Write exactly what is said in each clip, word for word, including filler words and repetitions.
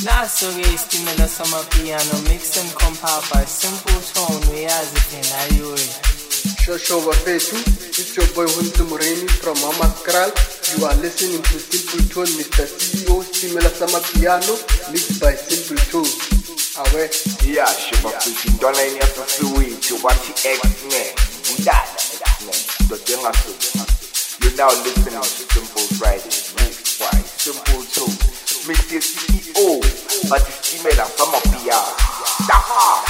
Naso-ke isitimela sama-piano mix and compile by Simple Tone. Uyazi phela ayoyi. Shosho bafethu, it's your boy Huntu Mureni from Mama Kral. You are listening to Simple Tone, Mister C E O, Stimela Sama Piano, mixed by Simple Tone. Awe? Yeah, sure, bafethu, ndona ini yasasiwithu, wathi X-Men, udala X-Men, dodonga so. You now listening to Simple Friday, mixed by Simple Tone, Mister C E O, but Stimela Sama Piano. Daha!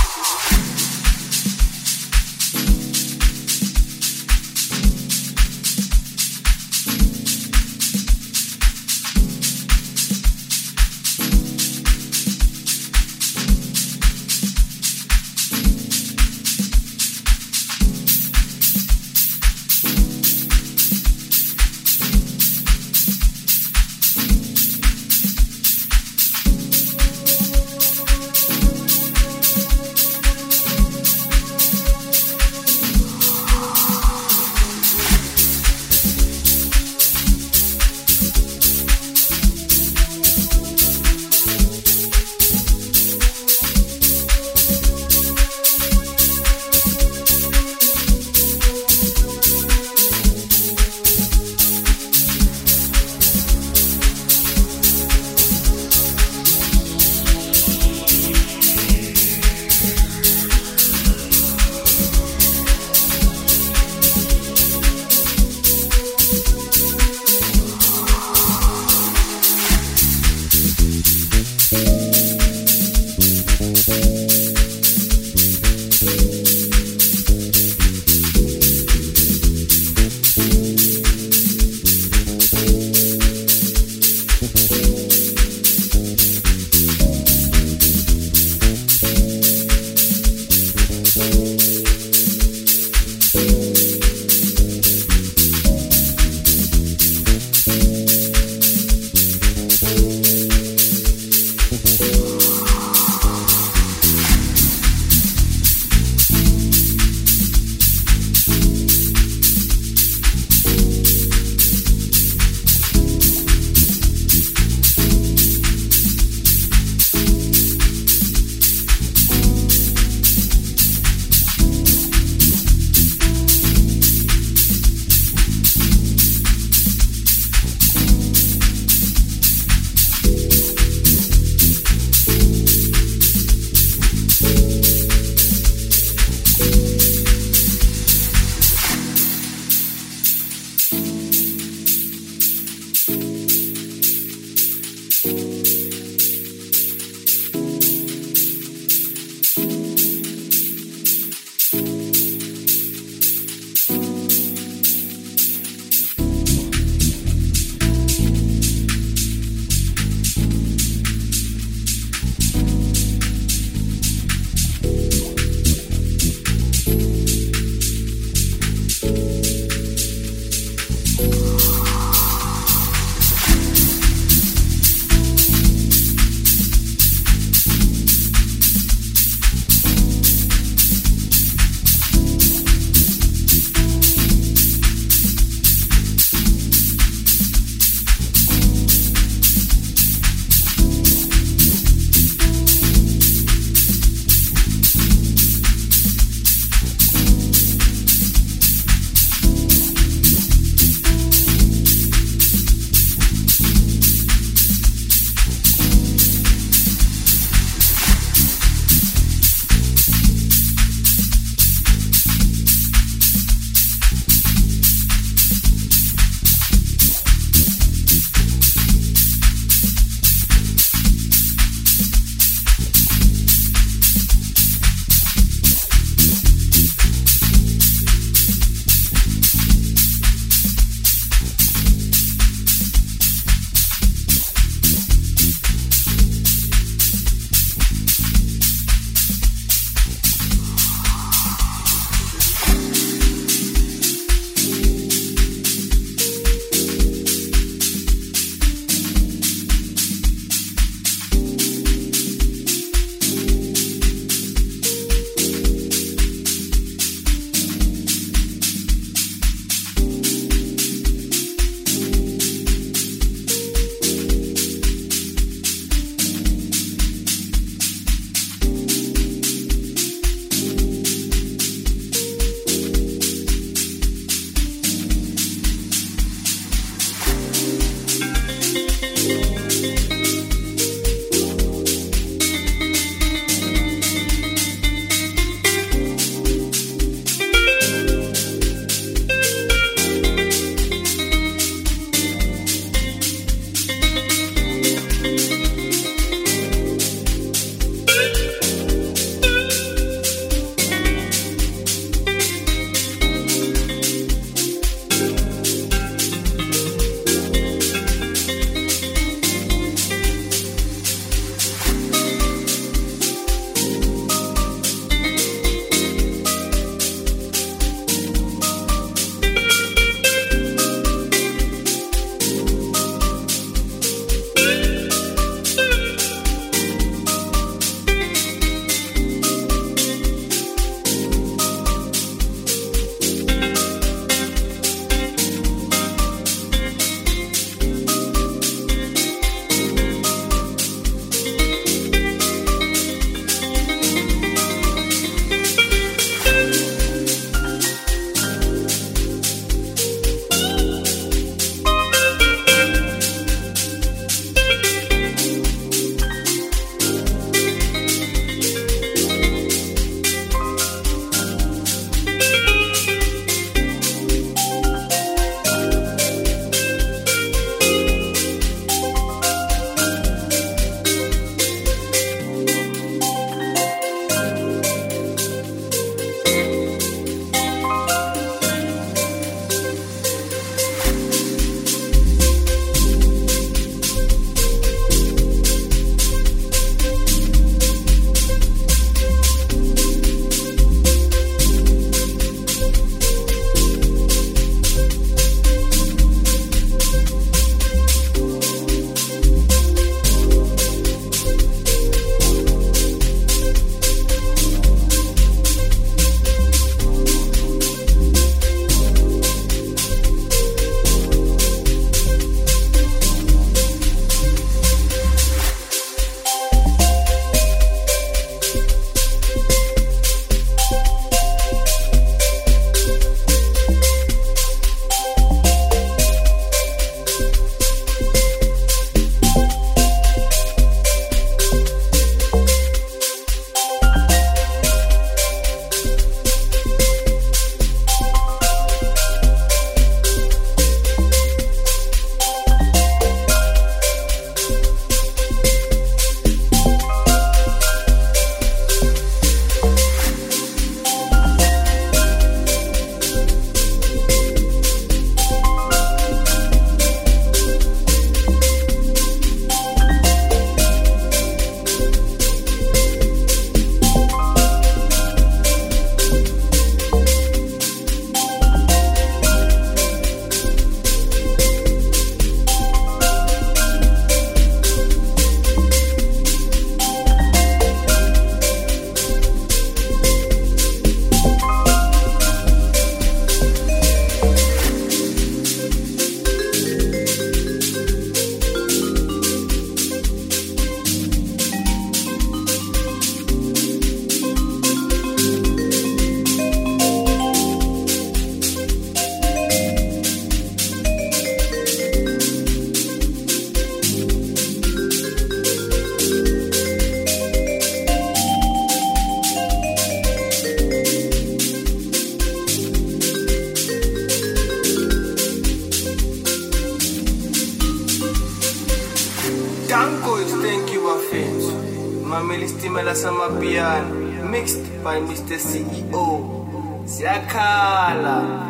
Ankois, thank you bafethu. Mamela isitimela samapiano mixed by Mister C E O. Siyakhala.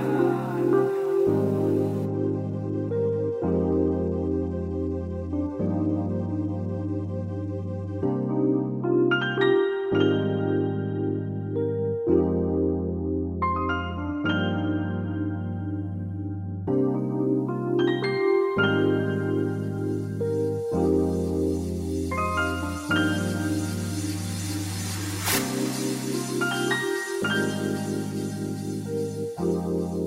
Thank you.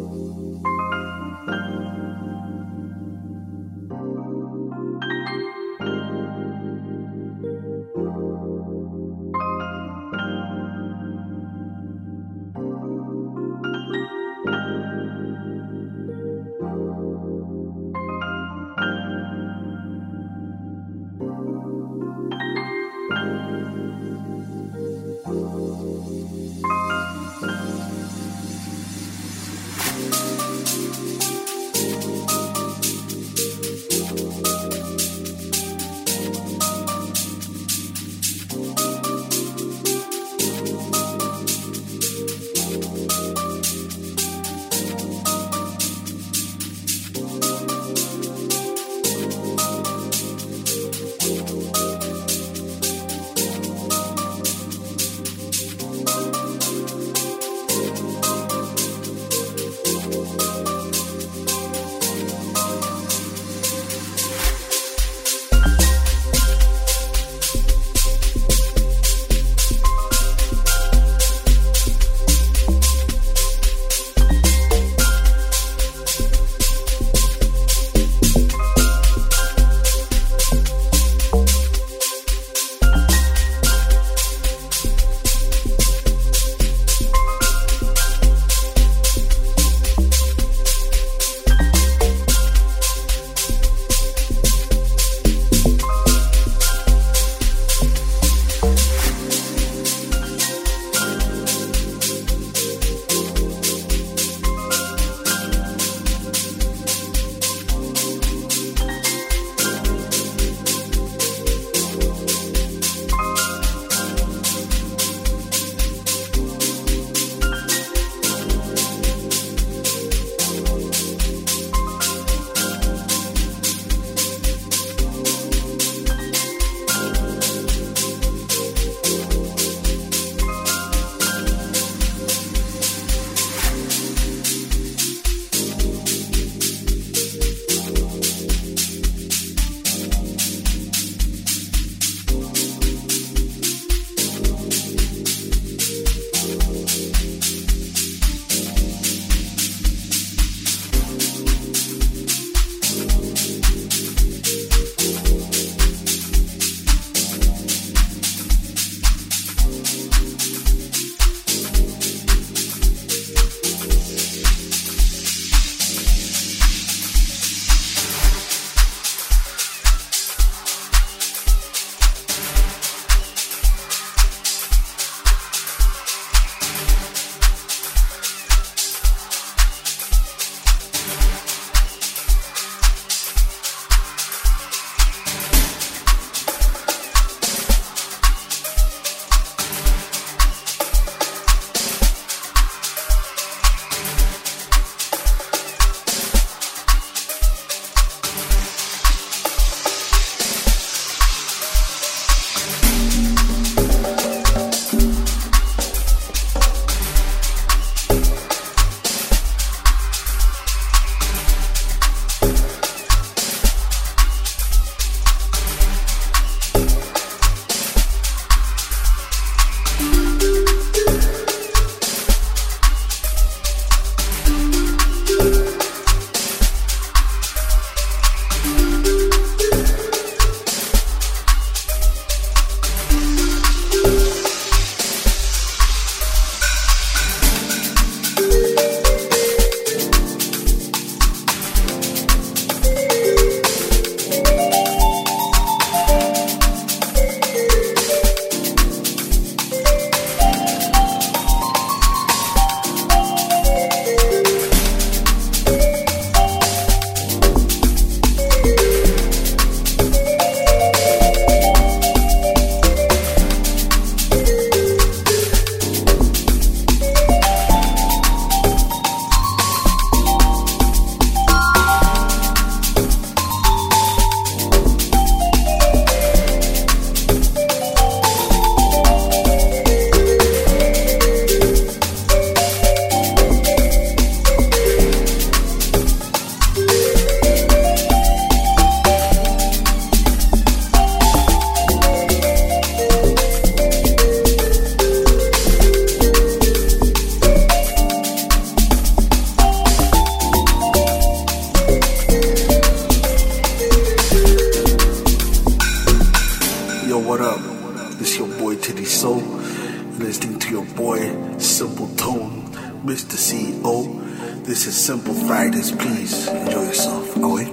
Yo, what up? This your boy Titty Soul. You're listening to your boy Simple Tone, Mister C E O. This is Simple Fridays. Please enjoy yourself. Away.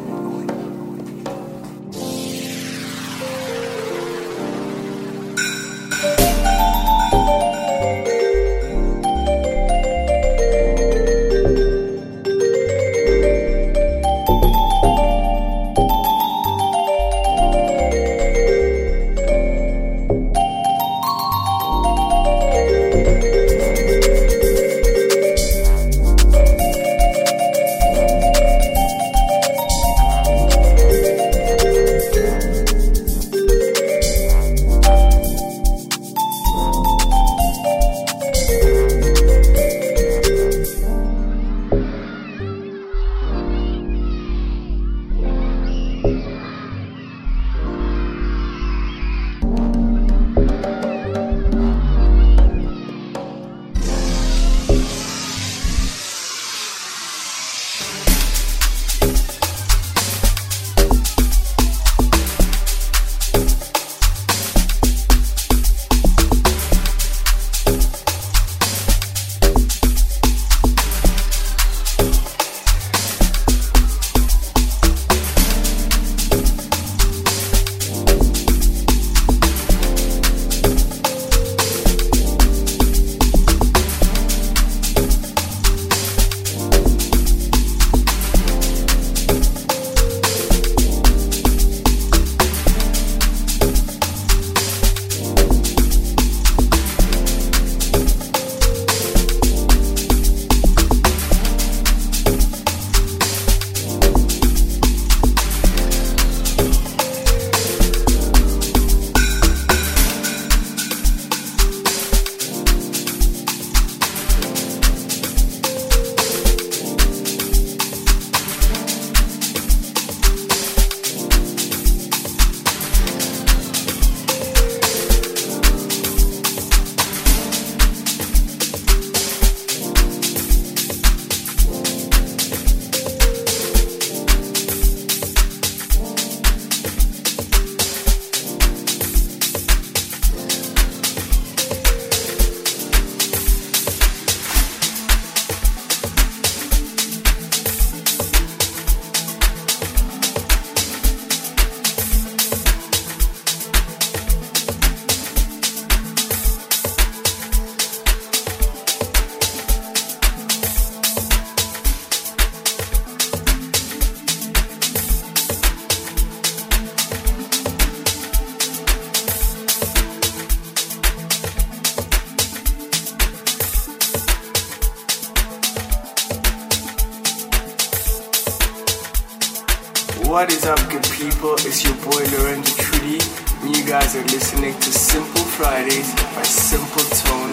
What is up, good people? It's your boy Lorenzo Trudy, and you guys are listening to Simple Fridays by Simple Tone.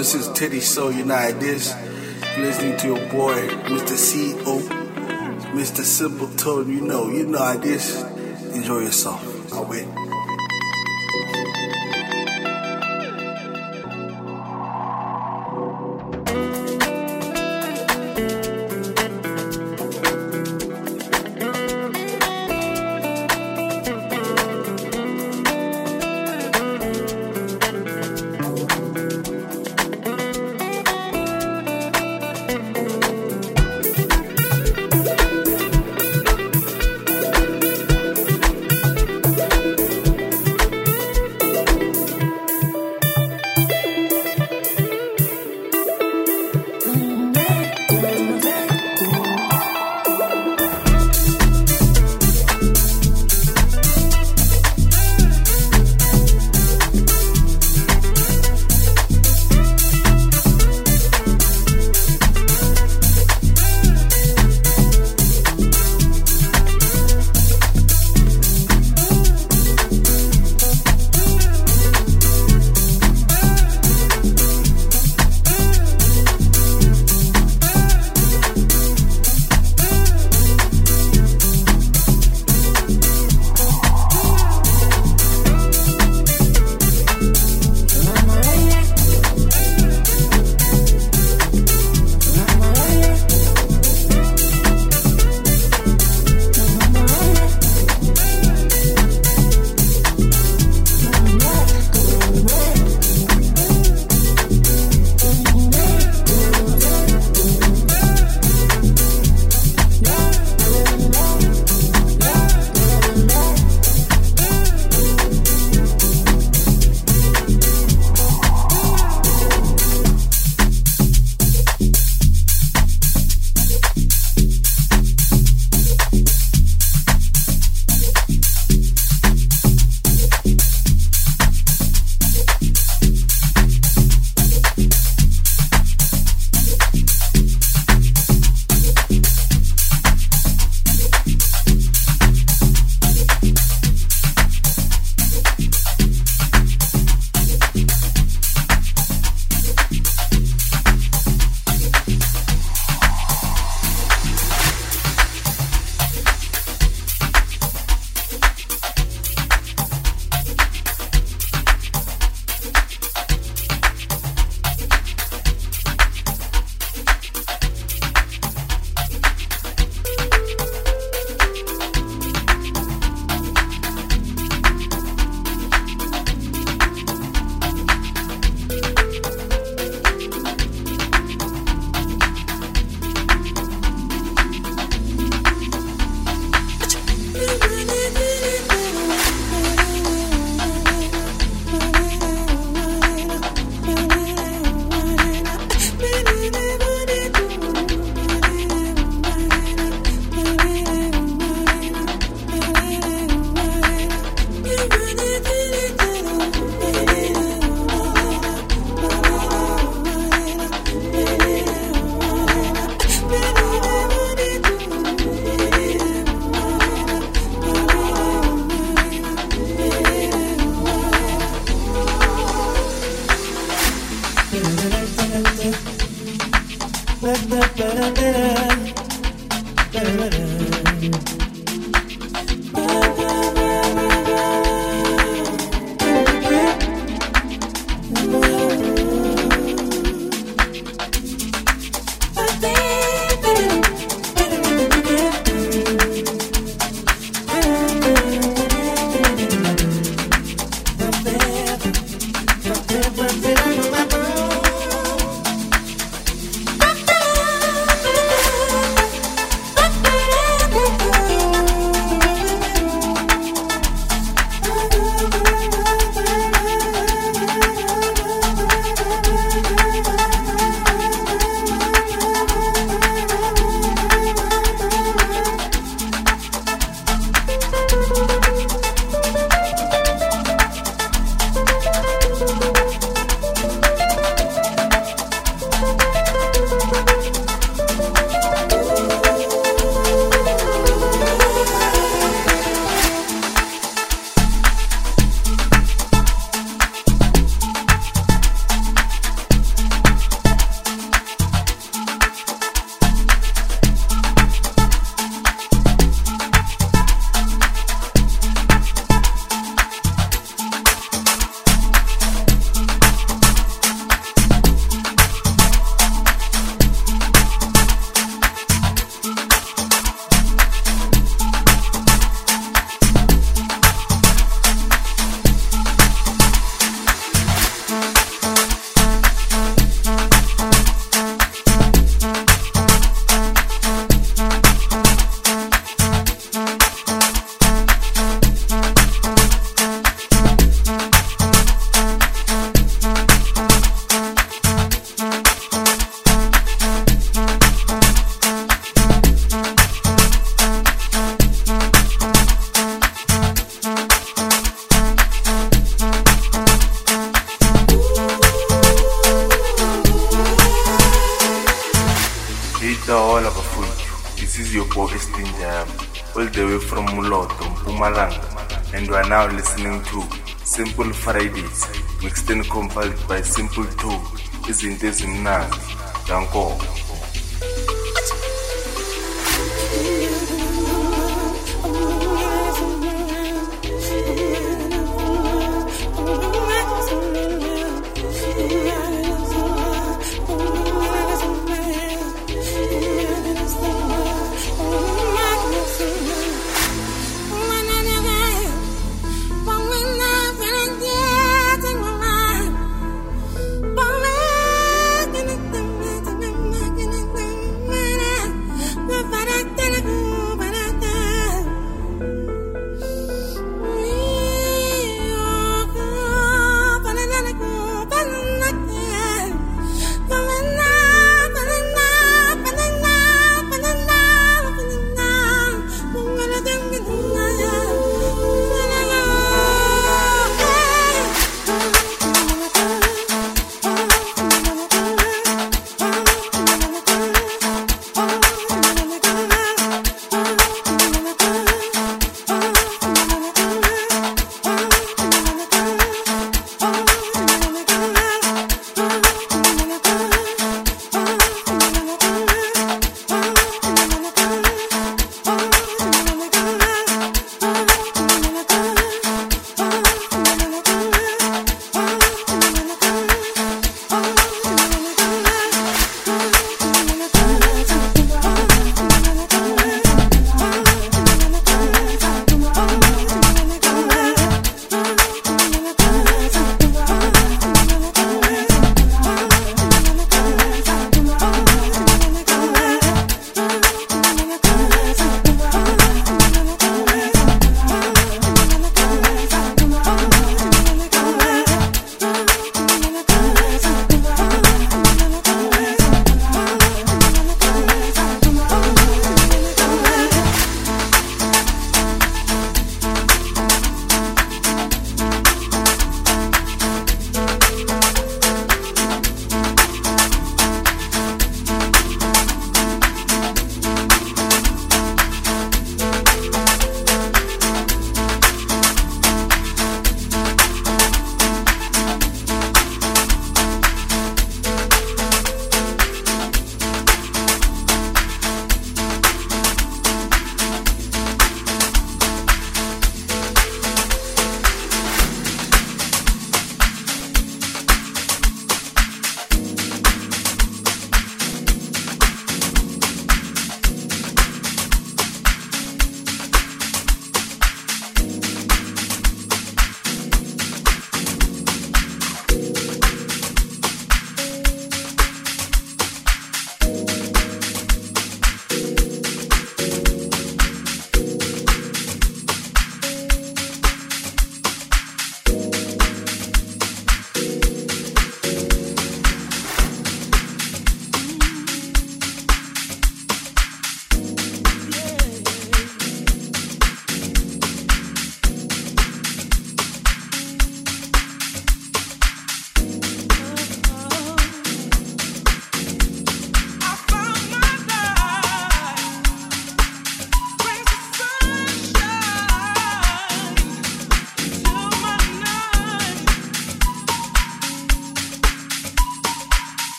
This is Teddy Soul United. This listening to your boy, Mister C O, Mister Simple Tone. You know, you know how this. Enjoy yourself. I'll wait. Bye. Bafuthu. This is your boy Estinjam, all the way from Muloto, Mpumalanga, and you are now listening to Simple Fridays, mixed and compiled by Simple Two. Isn't this enough? Danko. Bye.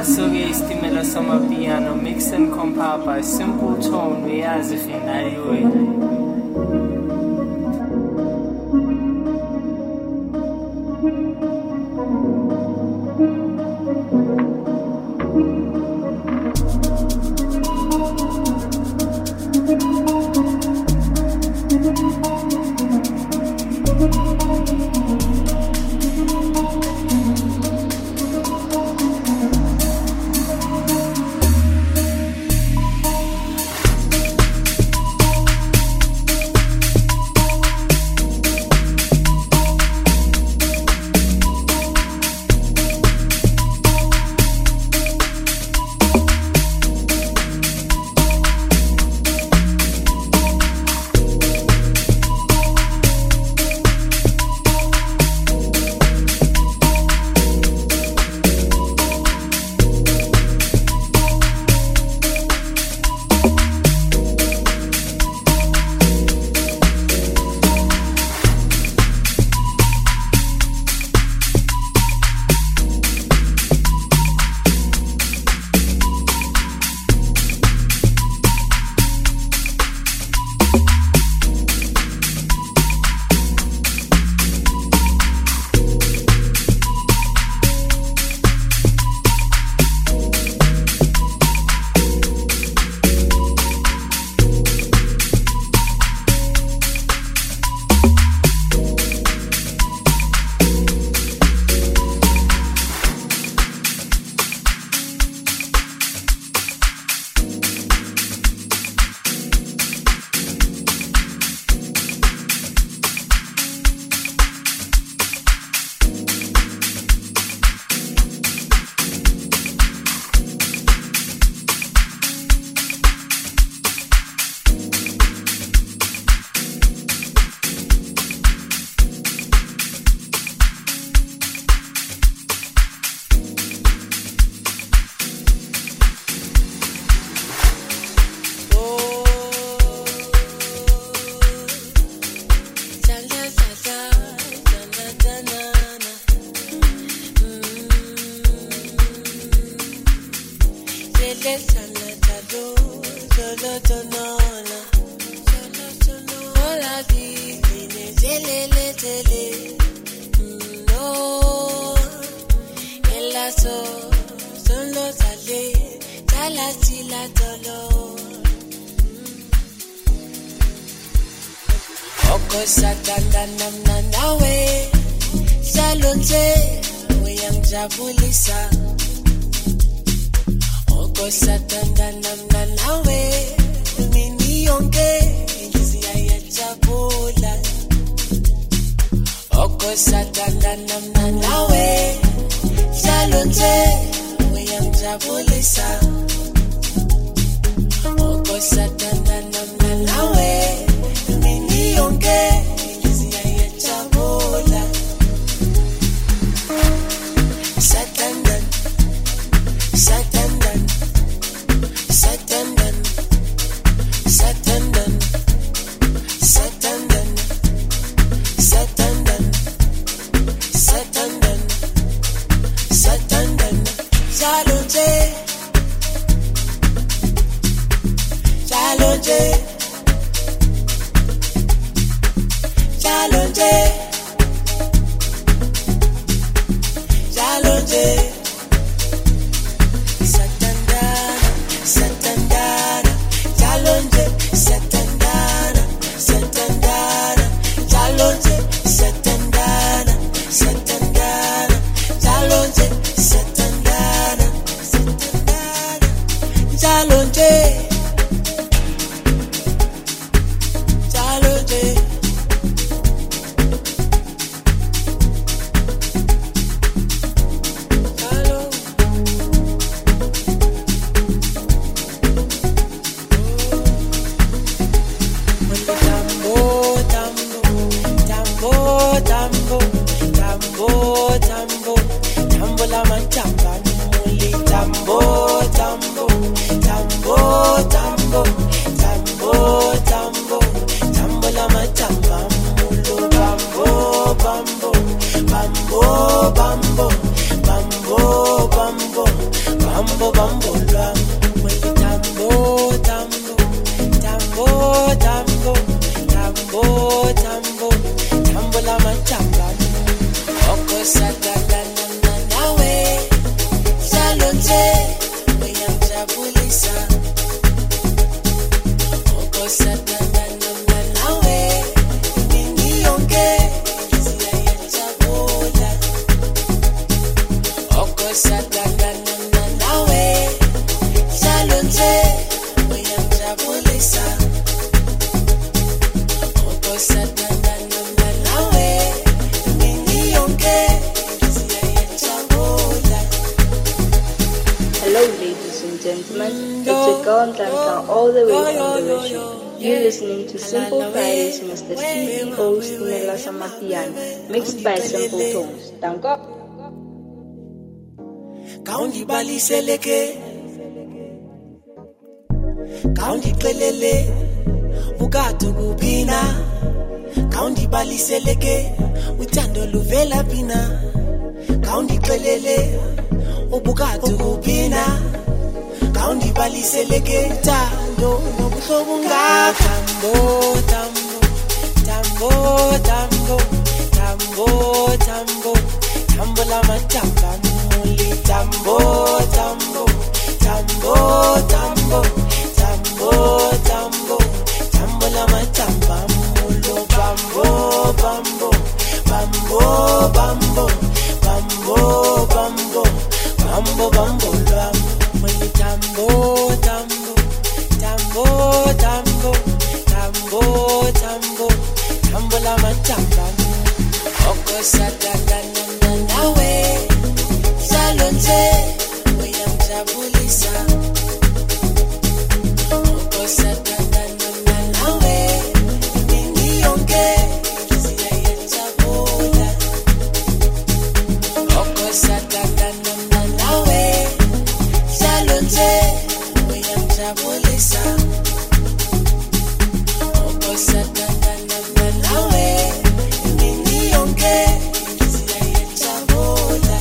Naso-ke isitimela samapiano, mix and compile by Simple Tone, uyazi finali wena. gentlemen, it's your girl Mtlanka all the way from the Russian. You're listening to Simple Fridays, Mister C E O Stimela Samapiano, mixed by Simple Tones. Danko. Kaundi bali seleke, kaundi klelele, mugatu gupina. Kaundi bali seleke, utando luvela pina. Kaundi klelele, ubugatu gupina. Kaundi bali seleke, utando nobuhlobo nga. Tambo, tambo, tambo, tambo, tambo, tambo, tambo la matamba muli. Tambo, tambo, tambo, tambo, tambo, tambo, tambo la matamba mulo. Bambo, bambo, bambo, bambo, bambo, bambo, bambo, bambo la muli. Tambo, tambo, tambo, tambo, tambo, tambo, tambo la matamba mulo. Oko satata na nawe. Salonze, uyamjabulisa. Oko satata na nawe. Ningiyonke, siyayajabula. Oko satata na nawe. Salonze, uyamjabulisa. Oko satata na nawe. Ningiyonke, siyayajabula.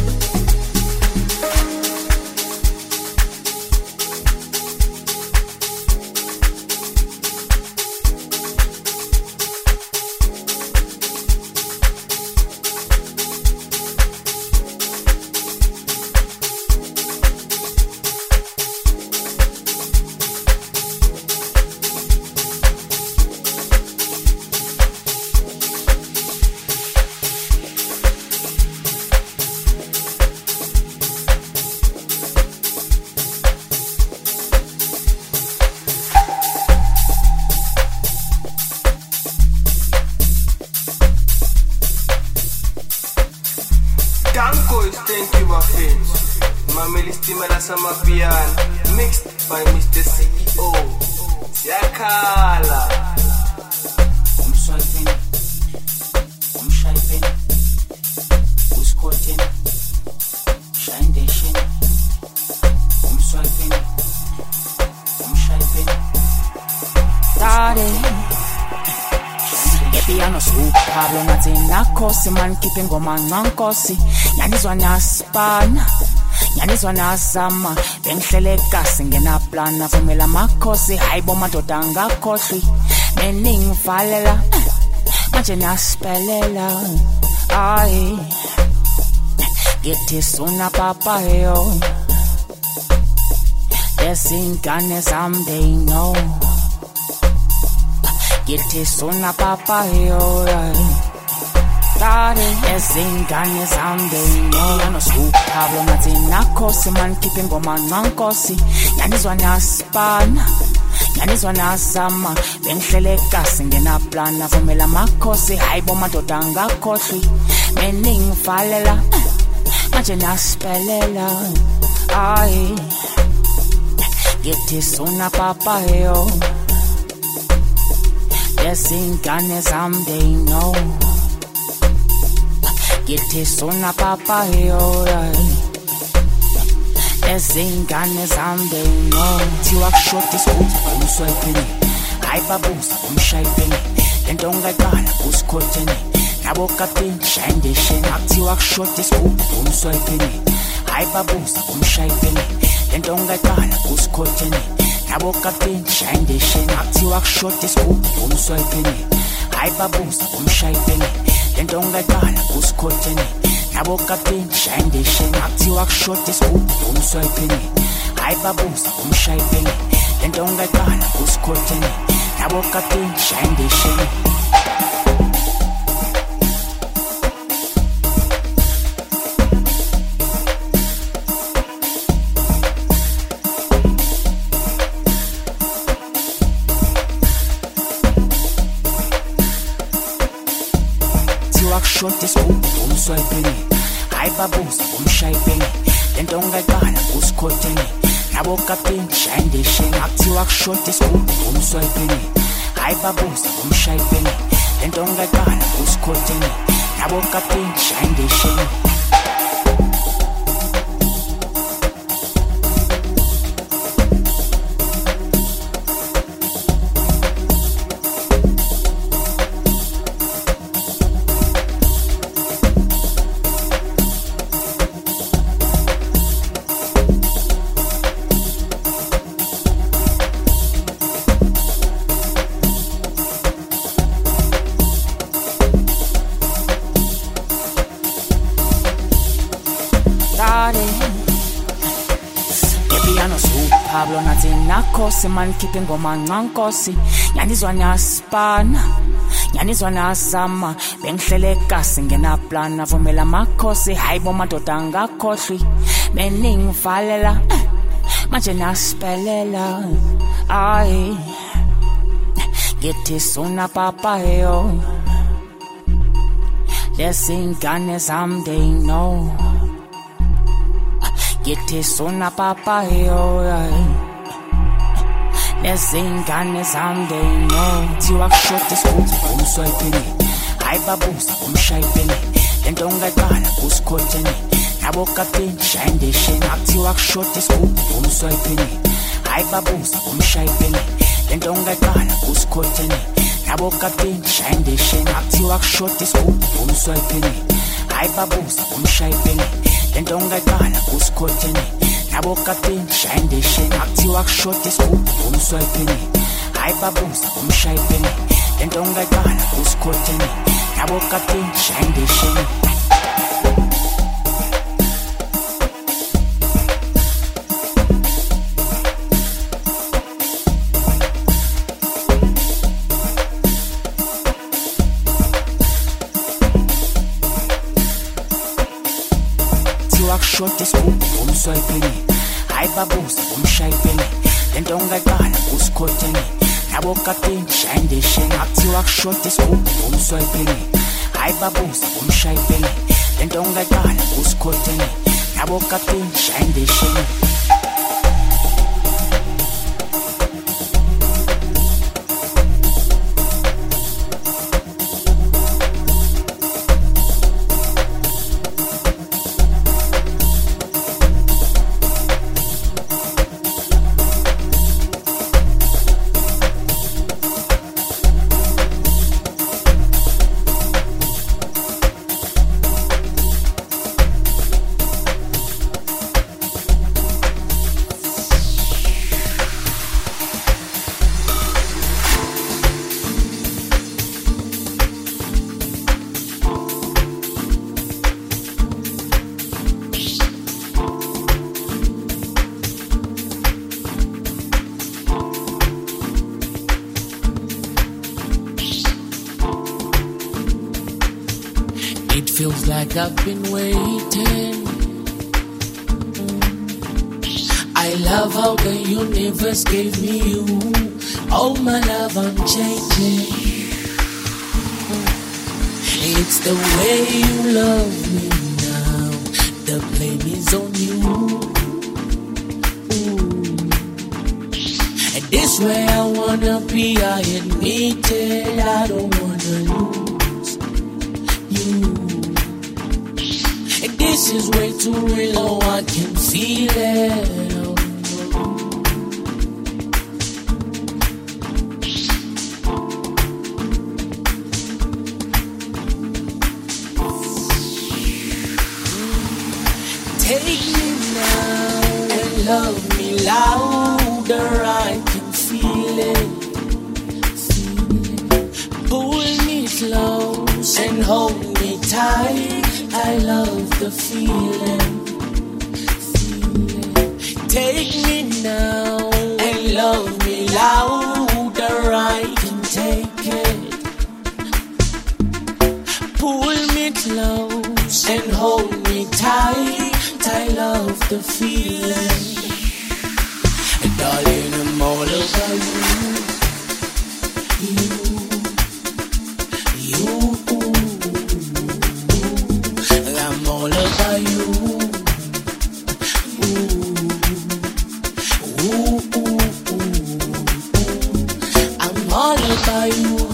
Danko is thank you Bafethu. Mameli Stimela Samapiano, mixed by Mister C E O. Siyakhala. Umswiping, umshiping, usquatting, shine dashing. Umswiping, umshiping. Daddy. Piano swoop, Pablo nathi nakhosi man keeping ngoma ngankosi. Yanizwa naspana, yanizwa nazama. Bengihlele kasi ngena plana vumela makhosi. Hayibo madoda ngakhohli. Meningivalela, manje naspelela. Ay, githi sona papa yo. Lesingane zam they know. Githi sona papa yo. Daddy, ezingane zam they know. Yano swoop Pablo nathi nakhosi man keeping ngoma ngankosi. Yanizwa naspana, yanizwa nazama. Bengihlele kasi ngena plana vumela makhosi. Hayibo madoda ngakhohli. Meningivalela, manje naspelela. Ay, githi sona papa yo. Ezingane zam they know. Githi sona papa yo. Ezingane zam they know. Thiwa kushoti scoop umswiping. Hayi babuza umshayiping. Lento ungaqala usikhotheni. Nabo kapteni shine dashing. Akuthiwa kushoti scoop umswiping. Hayi babuza umshayiping. Lento ungaqala usikhotheni. Nabo kapteni shine dashing. Akuthiwa kushoti scoop umswiping. Hayi babuza umshayiping. Lento ungaqala usikhotheni. Nabo kapteni shine dashing. Akuthiwa kushoti scoop umswiping. Hayi babuza umshayiping. Lento ungaqala usikhotheni. Nabo kapteni shine dashing. Short this scoop, umswiping. Hayi babuza umshayiping. Lento ungaqala usikhotheni. nabo kapteni shine shine akuthiwa kushota isigubhu umswayipeni hayi babuza umshayipeni lento ongaqala usikhotheni nabo kapteni shine shine Pablo nathi nakhosi man khiphe ngoma ncankosi nyanizwa naspana nyanizwa nasama bengihlele kasi ngena plan avumela makhosi hayibo madoda angakhohlwi beningivalela manje naspelela ay ngithi sona papa yo lesingane zam they know Githi sona papa yo lesingane zam they know thiwa kushota isigubhu umswayipeni hayi babuza umshayipeni lento ongaqala usikhotheni nabo kapteni shine shine akuthiwa kushota isigubhu umswayipeni hayi babuza umshayipeni lento ongaqala usikhotheni nabo kapteni shine shine akuthiwa kushota isigubhu umswayipeni hayi babuza umshayipeni lento ongaqala usikhotheni nabo kapteni shine shine akuthiwa kushota isigubhu umswayipeni hayi babuza umshayipeni lento ongaqala usikhotheni nabo kapteni shine shine Short isigubhu umswayipeni hayi babuza umshayipeni lento ongaqala usikhotheni nabo kapteni shine shine akuthiwa kushota isigubhu umswayipeni hayi babuza umshayipeni lento ongaqala usikhotheni nabo kapteni shine shine Feels like I've been waiting. I love how the universe gave me you. Oh my love, I'm changing. It's the way you love me now. The blame is on you. And this way I wanna be, I admit it. I don't wanna lose you. This is way too real, oh I can feel it. Oh, take me now and love me louder, I can feel it. Feel it. Pull me close and hold me tight. I love the feeling, feeling. Take me now and love me louder, I can take it. Pull me close and hold me tight. I love the feeling. And darling, I'm all about you. You, you. I'm all about you. Ooh. about you.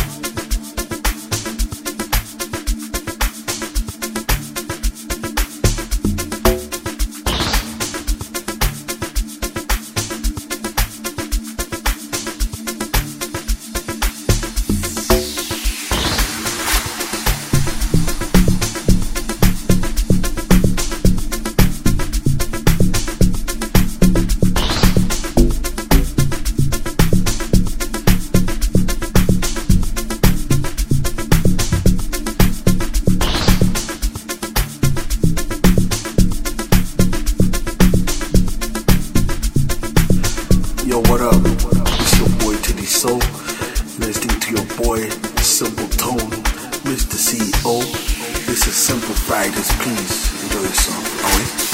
Yo, what up? It's your boy Teddy Soul. Listening to your boy Simple Tone, Mister C E O. This is Simple Fridays. Please enjoy yourself. Alright?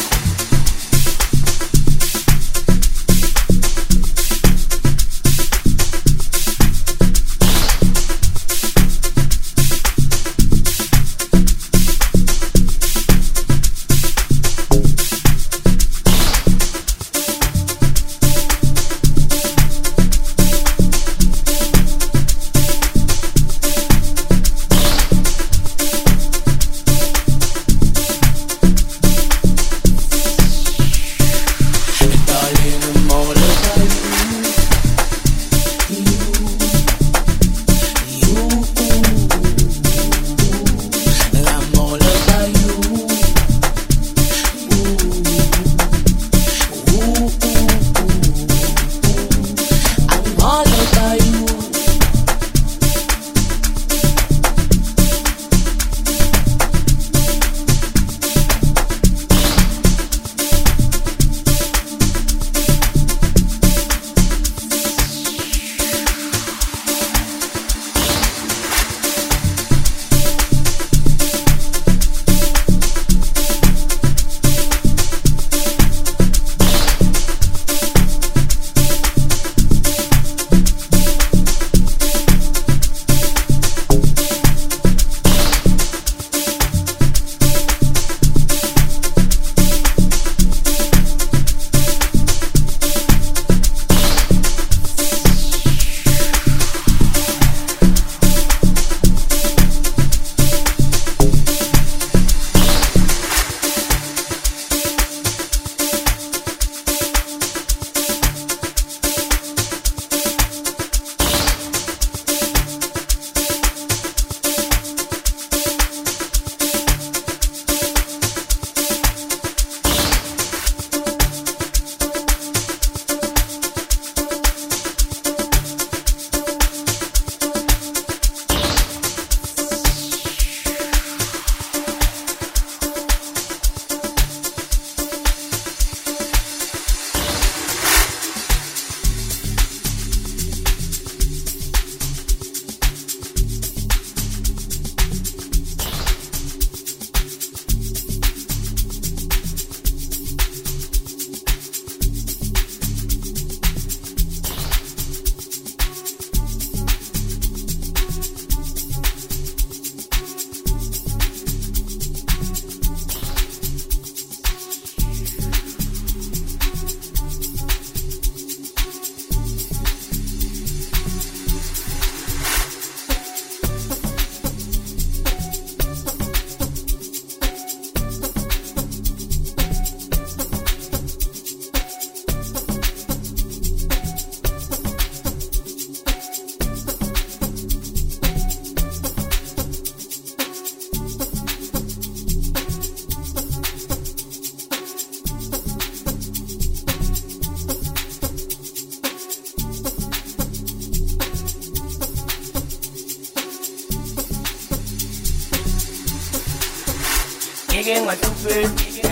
Nigga ngatupe,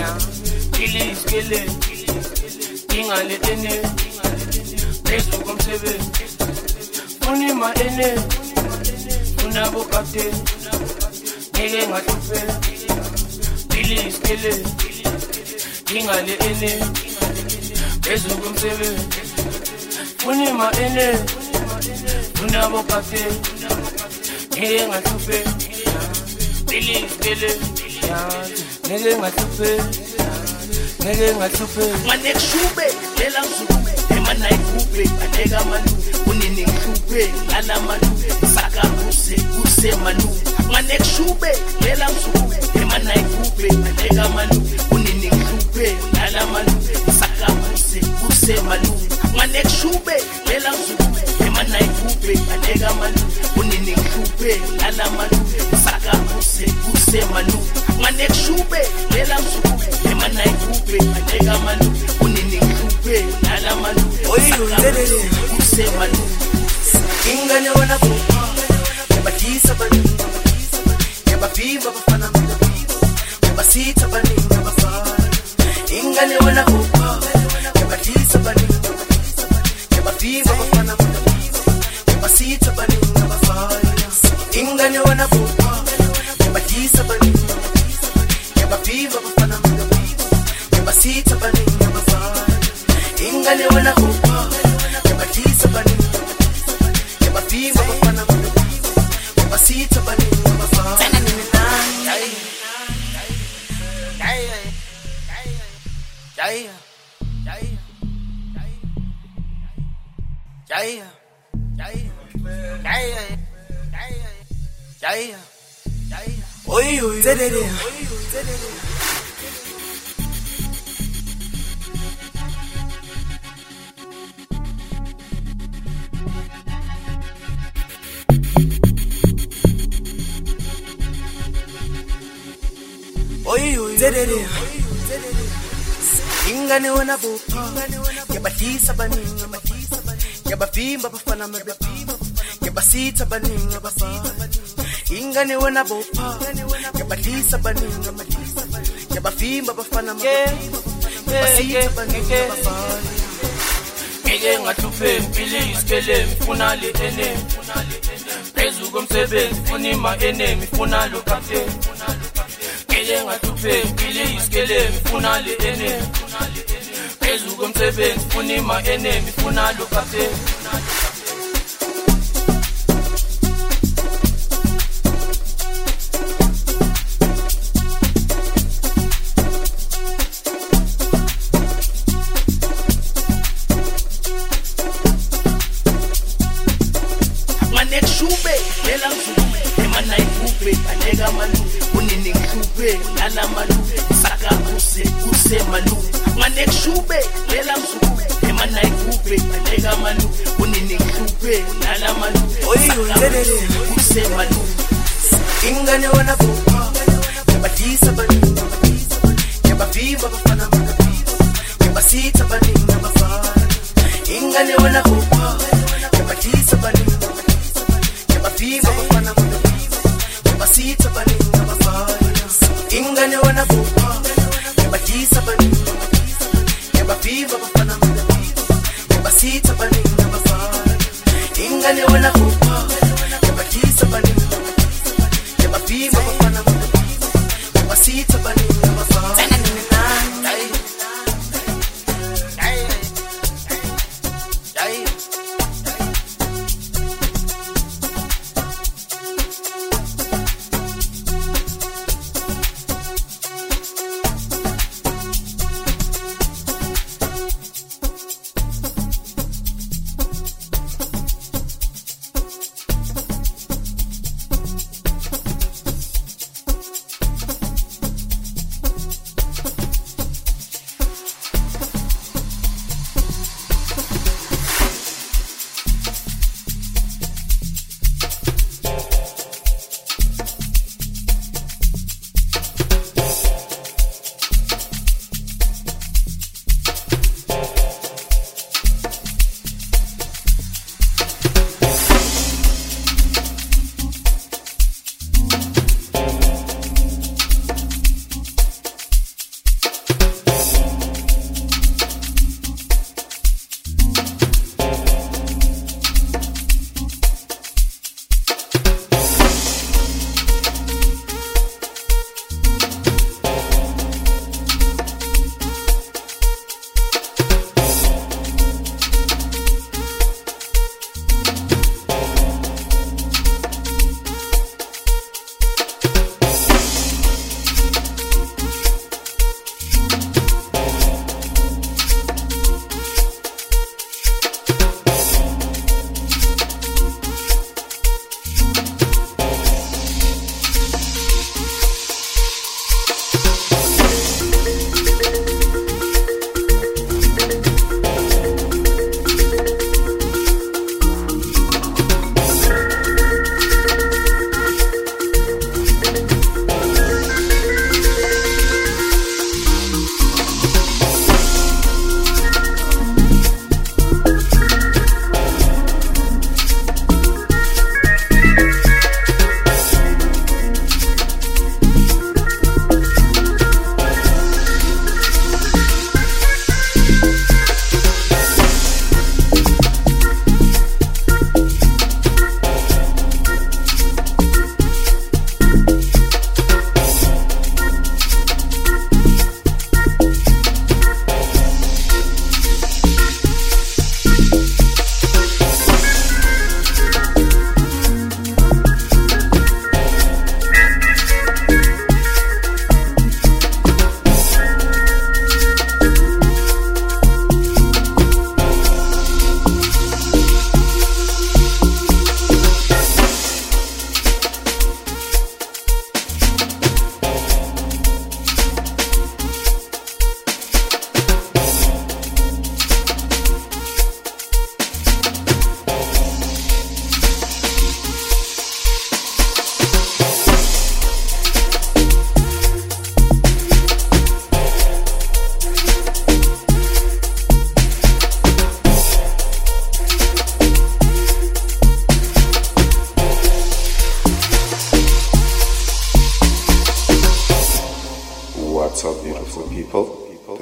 kili iskele, inga letene, besu komsebe, funi ma ene, funa bokate. Nigga ngatupe, kili iskele, inga letene, besu komsebe, funi ma ene, funa bokate. Nigga ngatupe, kili iskele. Nigga ngatupe, nigga ngatupe. Manek shube, lela mzube, emana ikupe, anega manu. unini nghluphe nganamanu saka kuse kuse manu ngane kushube lela msuku emana ikuphe ngaleka manu unini nghluphe nganamanu saka kuse kuse manu ngane kushube lela msuku emana ikuphe ngaleka manu unini nghluphe nganamanu saka kuse kuse manu ngane kushube lela msuku emana ikuphe ngaleka manu unini nghluphe nganamanu oyunzelele kuse manu ingane wana bo yabadisa baningi yabavimba bafana yabasitha baningi abafana ingane wana bo yabadisa baningi yabavimba bafana yabasitha baningi abafana ingane wana bo yabadisa baningi yabavimba bafana yabasitha baningi abafana ingane wana bo yabadisa baningi yabavimba bafana yabasitha baningi abafana tena nini nani jaya jaya jaya jaya jaya jaya jaya oy oy zedede oy oy zedede ingane wana bo yabadisa baningi yabavimba bafana yabasitha baningi abafana ingane wana bo yabadisa baningi yabavimba bafana yabasitha baningi abafana ngeke ngahluphe impilo isikele ngifuna le enemy phezu komsebenzi ngifuna ima enemy ngifuna lo captain ngeke ngahluphe impilo isikele ngifuna le enemy phezu komsebenzi ngifuna ima enemy ngifuna lo captain shube lela mzuku emana ikuphe aleka manu unini nghluphe nala manu saka kuse kuse manu ngane shube lela mzuku emana ikuphe aleka manu unini nghluphe nala manu oyunzelele kuse manu ingane wana bo yabadisa baningi yabavimba bafana yabasitha baningi abafana ingane wana bo yabadisa baningi yabavimba bafana yabasitha baningi abafana ingane wana bo yabadisa baningi yabavimba bafana yabasitha baningi abafana ingane wana bo yabadisa baningi yabavimba bafana yabasitha baningi abafana tena nini nani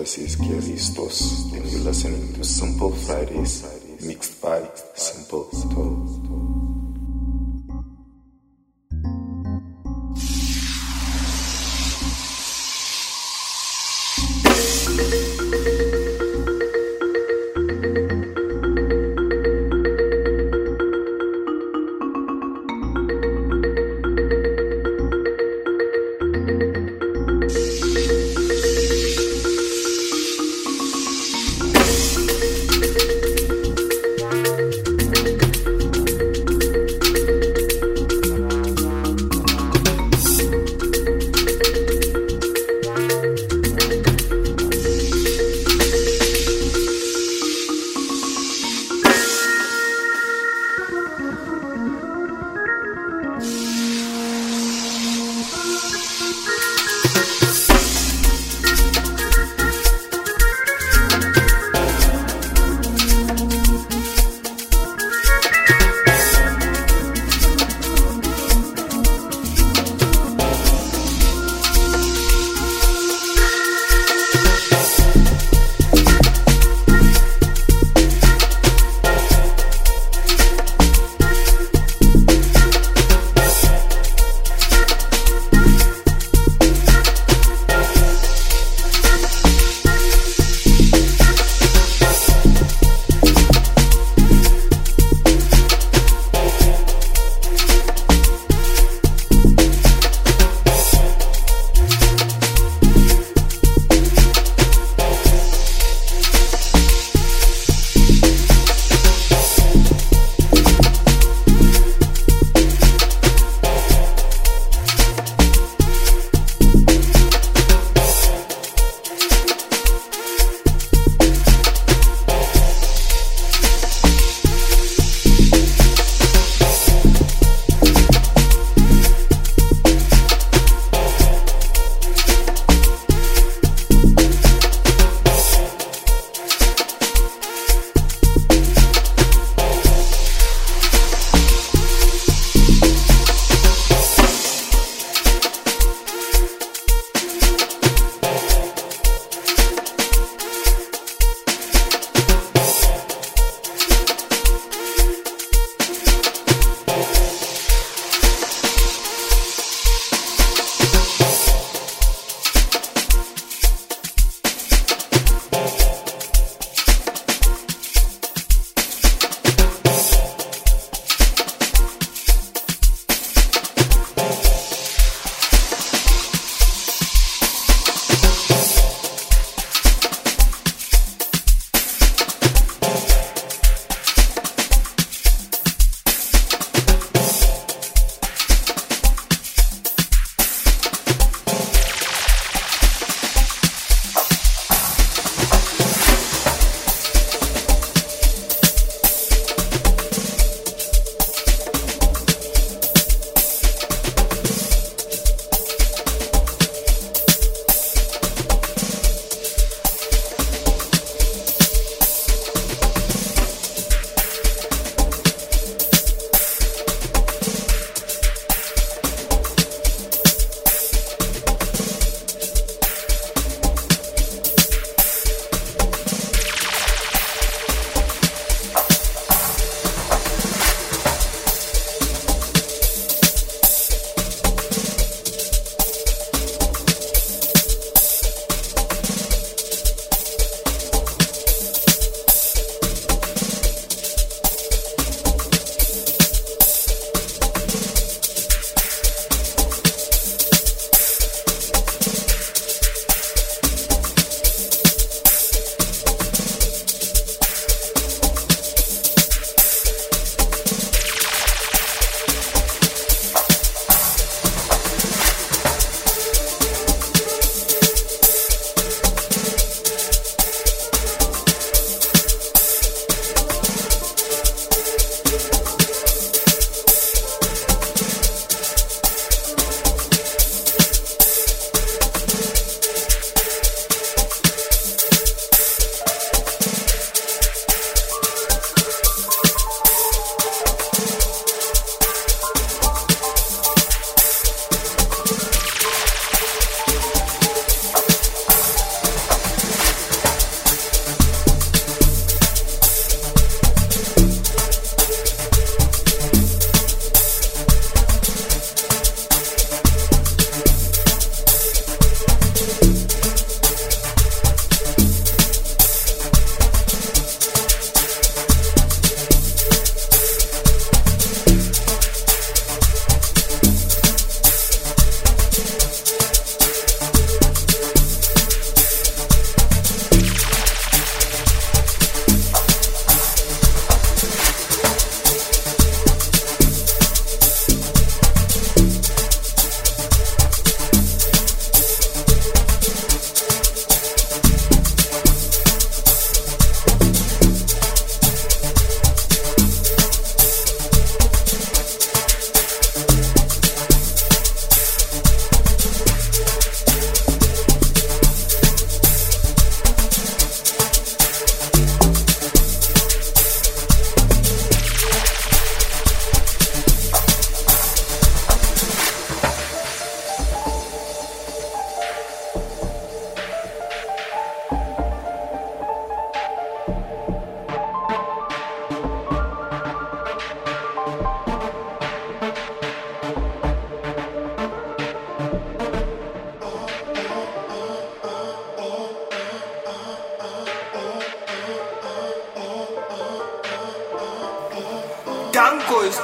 voice is Kiaristos, and you're listening to Simple Fridays, mixed by Simple Tones.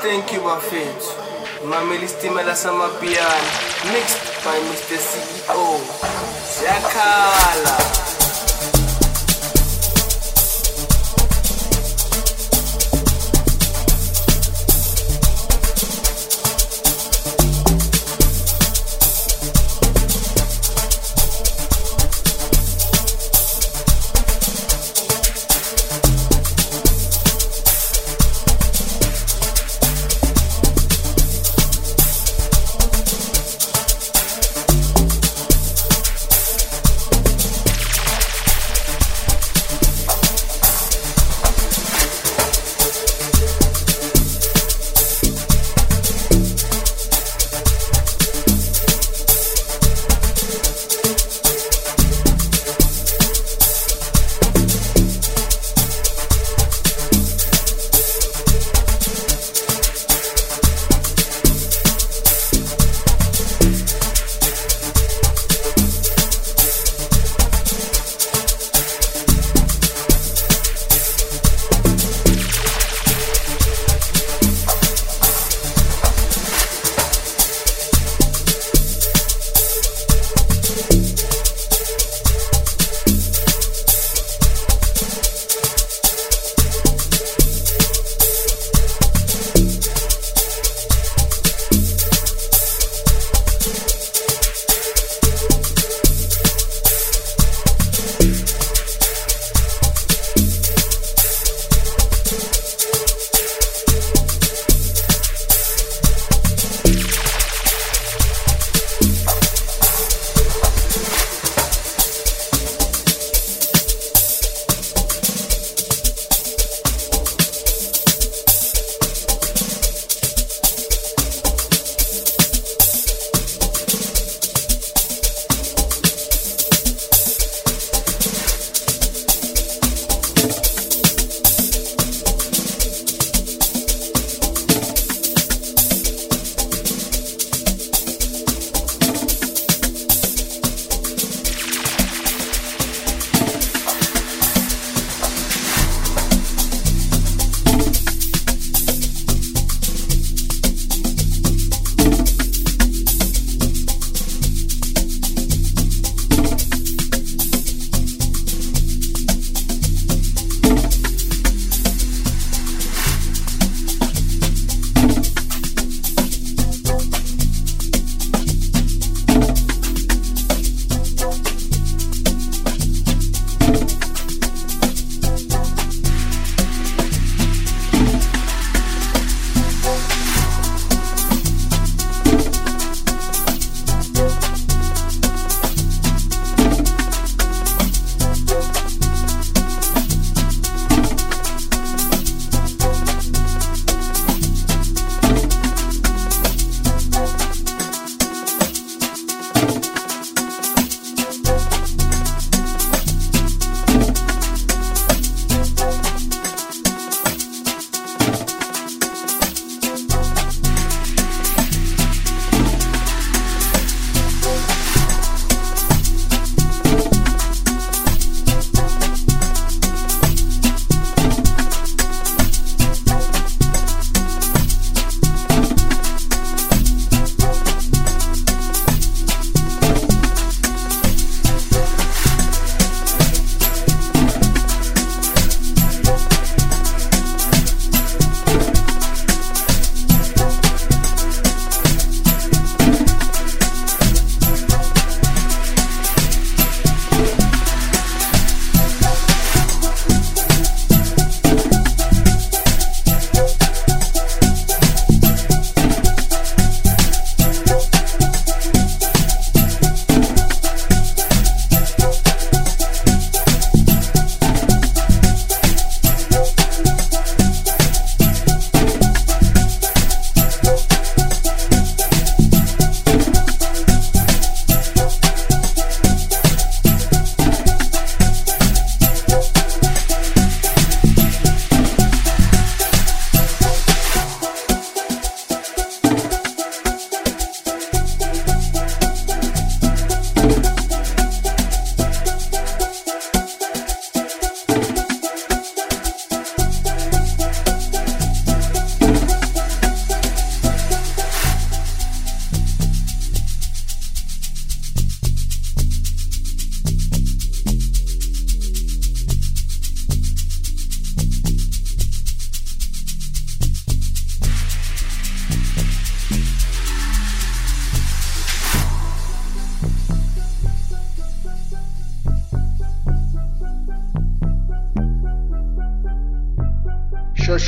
Thank you bafethu. Mamela isitimela samapiano mixed by Mister C E O. Siyakhala.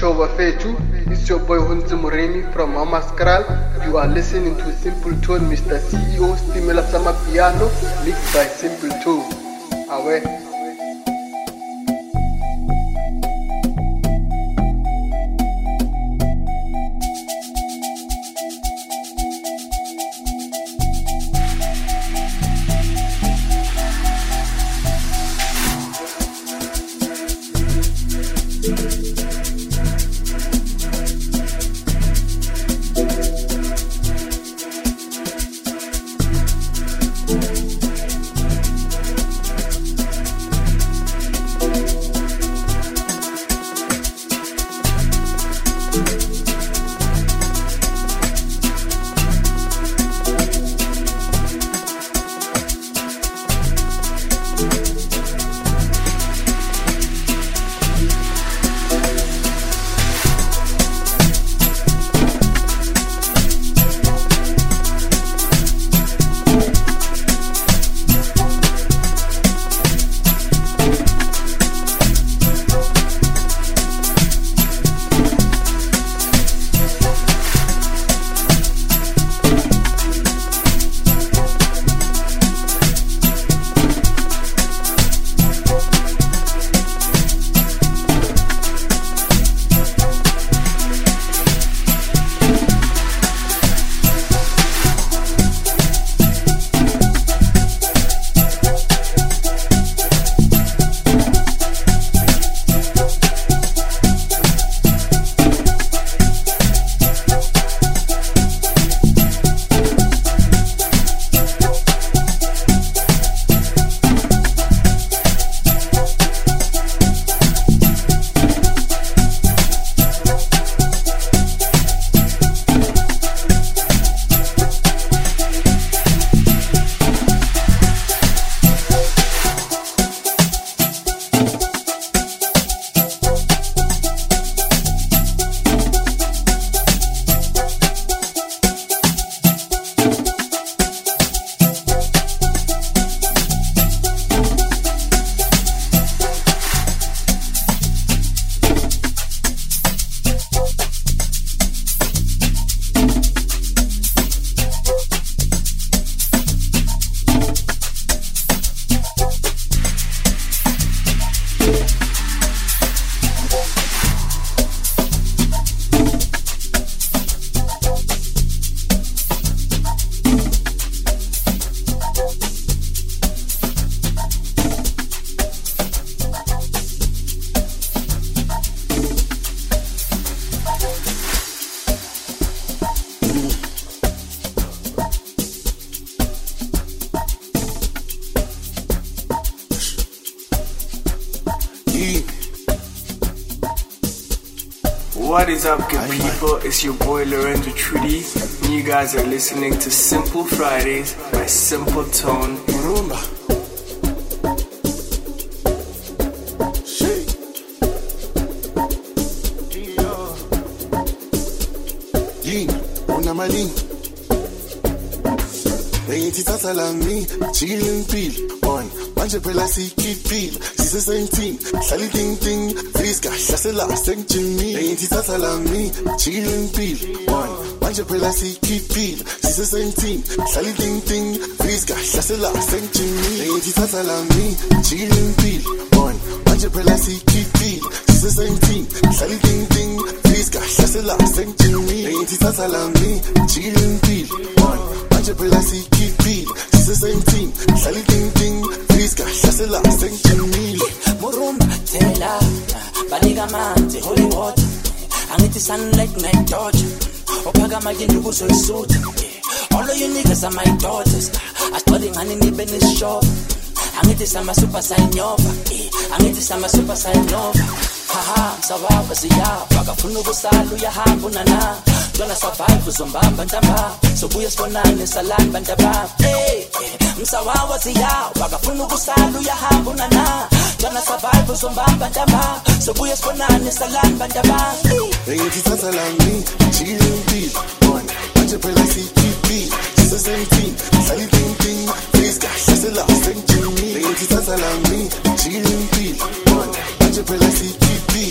Ciao Bafetu, it's your boy Hunzi Mureni from Mama Skral. You are listening to Simple Tone, Mister C E O, Stimela Sama Piano, mixed by Simple Tone. Awe. What is up, good people? It's your boy Lorenzo Trudy, and you guys are listening to Simple Fridays by Simple Tone. Rumba. Una malin. Ain't tata la mi, chillin' peel on. Manje pela si keep peel. Si se sentin, sali ding ding. Friska, chasse la, seng chimney. Ain't tata la mi, chillin' peel on. Manje pela si keep peel. Si se sentin, sali ding ding. Friska, chasse la, seng chimney. Ain't tata la mi, chillin' peel on. Manje pela si keep peel. Si se sentin, sali ding ding. Friska, chasse la, seng chimney. Ain't tata la mi, chillin' peel on. Manje pela si keep peel. Si se sentin, sali ding ding. Friska, chasse la, seng chimney. Murumba, tela, baliga manzi, holy water. Angithi sunlight night torch. Ophakama yini kuso isuthi. All of you niggas are my daughters. Asithole ngani nibe nishop. Angithi sama super sign yova. Angithi sama super sign yova. Haha, msawaba siyapha kafuna ukusala uyahamba unana. Jona survive uzombamba ntamba. Sobuya sibonane salani bantaba. Hey, msawawa siyapha kafuna ukusala uyahamba unana. Jona survive uzombamba ntamba. Sobuya sibonane salani bantaba. Ain't tata la mi, chillin' peel on. Manje pela si keep peel. Si se sentin, sali ding ding. Friska, chasse la, seng chimney. Ain't tata la mi, chillin' peel on. Manje pela si keep peel. Si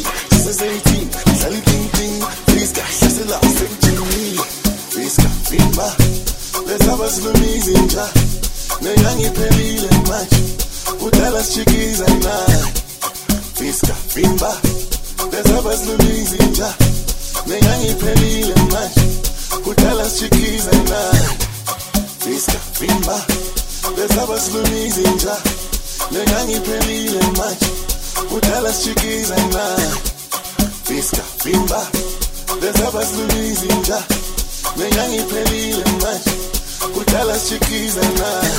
siseseyithi dlala iting-ting Fiska hlasela sengijimile Fiska vimba lesaba silumizi nja neyangiphelile manje udala sichikiza naye Fiska vimba lesaba silumizi nja neyangiphelile manje udala sichikiza naye Fiska vimba lesaba silumizi nja neyangiphelile manje udala sichikiza naye Fiska vimba lesaba silumizi nja neyangiphelile manje udala sichikiza naye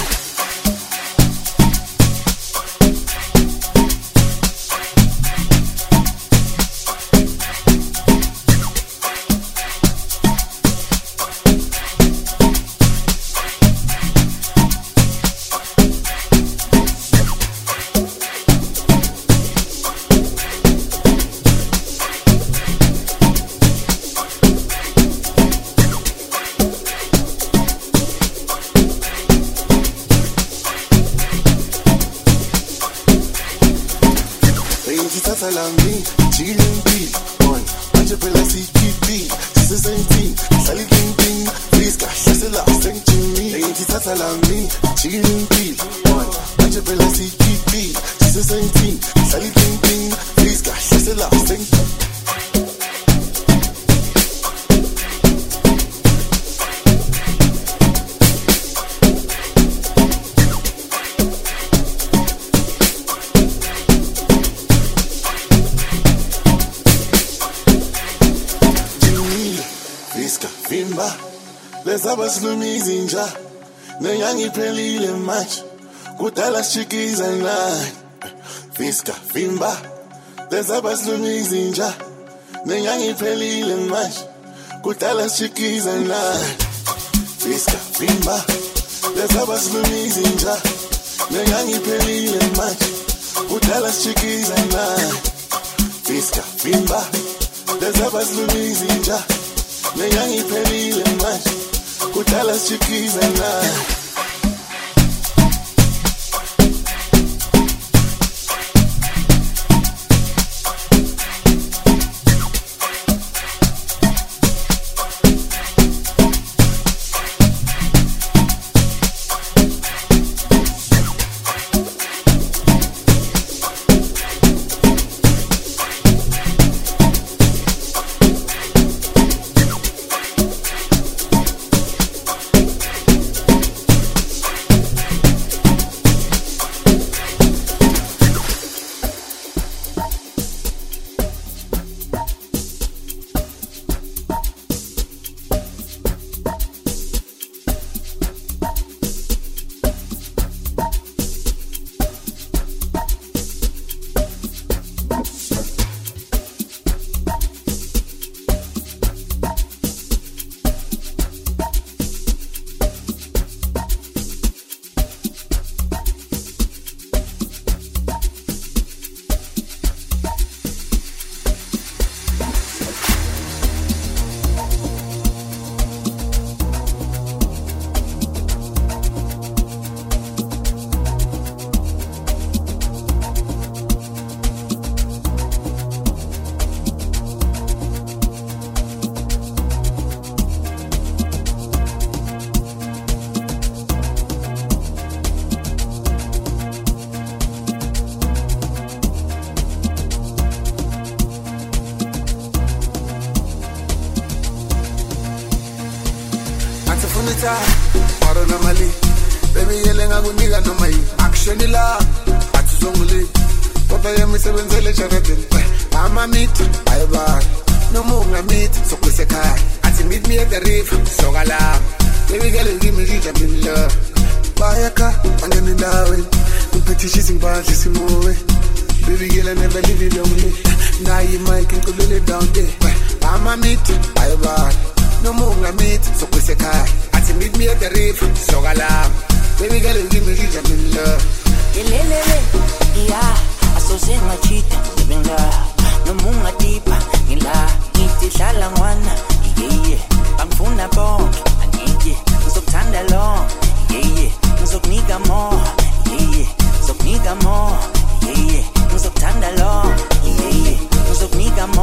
Salami, chilling beat, on. Manje pela si kipi, sise sentin, sali ding ding, Fiska, hlasela sengijimile. Ain't salami, chilling beat, on. Manje pela si kipi, sise sentin, sali ding ding, Fiska, hlasela sengijimile. Vimba, lesaba silumizi nja neyangiphelile manje kudala sichikiza naye Fiska vimba, lesaba silumizi nja neyangiphelile manje kudala sichikiza naye Fiska vimba, lesaba silumizi nja neyangiphelile manje kudala sichikiza naye Fiska vimba, lesaba silumizi nja neyangiphelile manje kudala sichikiza naye Maro na mali, baby yele ngakunika noma yini Action la, athi zonguli Kodwa yemisebenzele sharadeni Mama meet, bye bye Noma ungamit, sokwise ekhaya Athi meet me at the river, soka la Baby girl give me rich, I'm in love Bayaka, angena endaweni Ngiphethisha ingibandla simowe Baby girl I never leave you lonely Nayi mic ngiculele down there Mama meet, bye bye Noma ungamit, sokwise ekhaya meet me at the river, soka la Baby girl, give me rich, I'm in love Yelelele, yeah Asose ngachita, ngibenga Noma ungadipa, ngila Ngithi hlala ngwana, yeah yeah Bangifuna bonke, angeke Ngizokuthanda long, yeah yeah Ngizokunika more, yeah yeah Ngizokunika more, yeah yeah Ngizokuthanda long, yeah yeah Ngizokunika more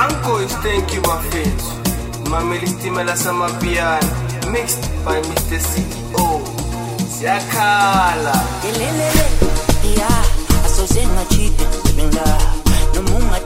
Anko is thank you bafethu. Mamela isitimela samapiano mixed by Mister C E O. Siyakhala. Lelelele, yeah, asoze ngachite benga. Nomunga